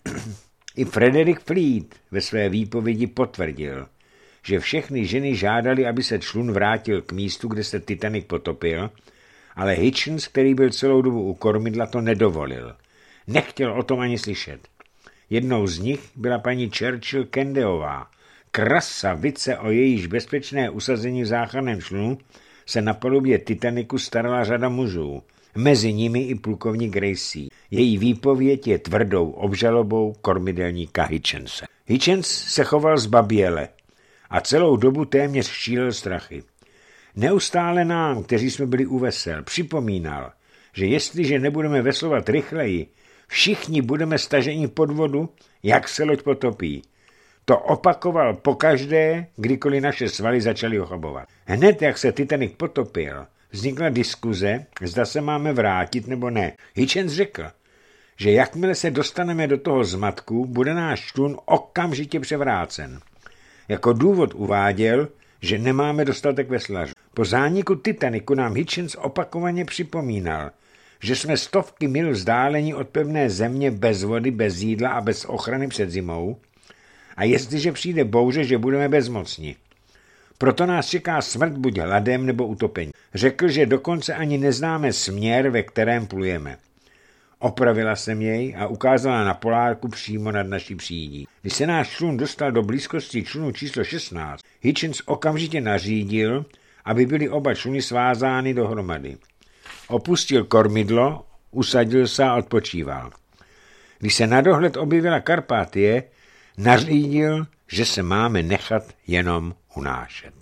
I Frederick Fleet ve své výpovědi potvrdil, že všechny ženy žádali, aby se člun vrátil k místu, kde se Titanic potopil, ale Hitchens, který byl celou dobu u kormidla, to nedovolil. Nechtěl o tom ani slyšet. Jednou z nich byla paní Churchill Kendeová. krasavice, o jejíž bezpečné usazení v záchranném člunu se na palubě Titaniku starala řada mužů, mezi nimi i plukovník Gracie. Její výpověď je tvrdou obžalobou kormidelníka Hitchense. Hitchens se choval zbaběle a celou dobu téměř šílel strachy. Neustále nám, kteří jsme byli u vesel, připomínal, že jestliže nebudeme veslovat rychleji, všichni budeme staženi pod vodu, jak se loď potopí. To opakoval pokaždé, kdykoliv naše svaly začaly ochabovat. Hned, jak se Titanic potopil, vznikla diskuze, zda se máme vrátit nebo ne. Hitchens řekl, že jakmile se dostaneme do toho zmatku, bude náš člun okamžitě převrácen. Jako důvod uváděl, že nemáme dostatek veslařů. Po zániku Titaniku nám Hitchens opakovaně připomínal, že jsme stovky mil vzdáleni od pevné země bez vody, bez jídla a bez ochrany před zimou, a jestliže přijde bouře, že budeme bezmocni. Proto nás čeká smrt buď hladem nebo utopení. Řekl, že dokonce ani neznáme směr, ve kterém plujeme. Opravila jsem jej a ukázala na polárku přímo nad naší přídí. Když se náš člun dostal do blízkosti člunu číslo šestnáct, Hitchens okamžitě nařídil, aby byly oba čluny svázány dohromady. Opustil kormidlo, usadil se a odpočíval. Když se na dohled objevila Karpatie, nařídil, že se máme nechat jenom unášet.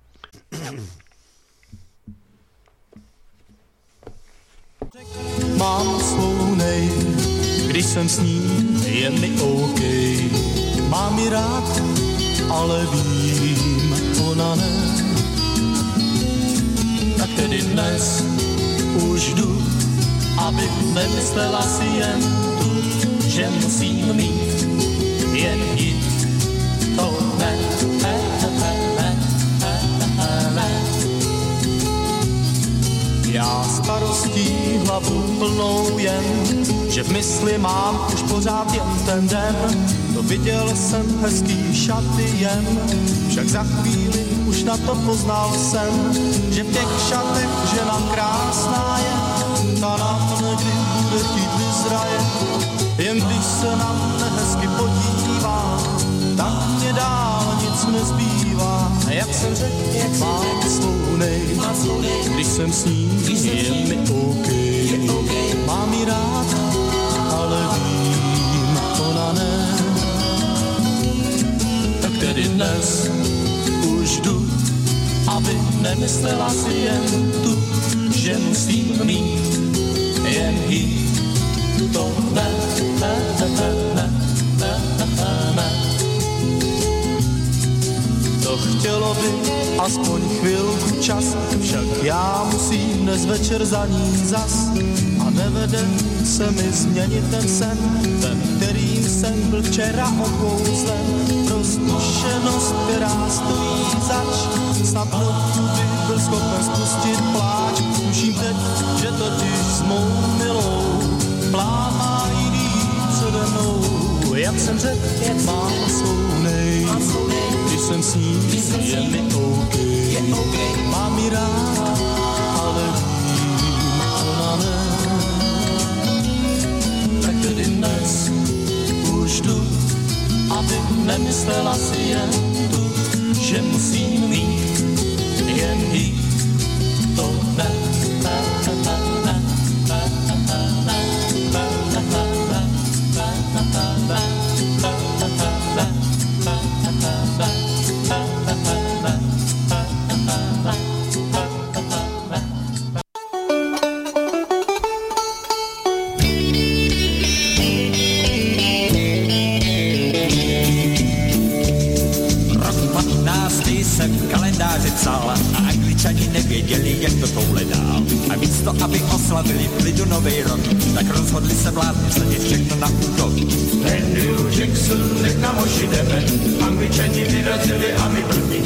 Mám slunej, když jsem s ní, je mi OK. Mám ji rád, ale vím, ona ne. Tak tedy dnes už jdu, aby nemyslela si jen tu, že musím mít jen ji, to ne, ne, ne, ne, ne, ne. Já starostí hlavu plnou jen, že v mysli mám už pořád jen ten den. To viděl jsem hezký šaty jen, však za chvíli už na to poznal jsem, že v těch šatech žena krásná je, ta nám někdy bude chtít vyzraje. Jen když se na mne hezky podívá, tak mě dál nic nezbývá. A jak jsem řekl, mám slunej, když jsem s ní, je mi OK. Mám ji rád, ale vím, ona ne. Tak tedy dnes už jdu, aby nemyslela si jen tu, že musím mít jen jí. To ne, ne, ne, ne, ne, ne, ne. To chtělo by aspoň chvilku čas, však já musím dnes večer za ní zas. A nevede se mi změnit ten sen, ten, kterým jsem byl včera okouzlen. Pro zkušenost, která stojí zač, snad notu bych byl schopen spustit pláč. Tuším teď, že totiž s mou milou plán má jiný přede mnou. Jak jsem řekl, mám slunej, když jsem s ní, je mi OK. Mám ji rád, ale vím, ona ne. Tak tedy dnes už jdu, aby nemyslela si jen tu, že musím mít jen jí. To ne, ne, ne, ne. A Angličani nevěděli, jak to toule dál. A místo, aby oslavili v klidu novej rok, tak rozhodli se vládně sadit všechno na útok. Andrew Jackson, nech na moši jdeme, Angličani vyrazili a my blbí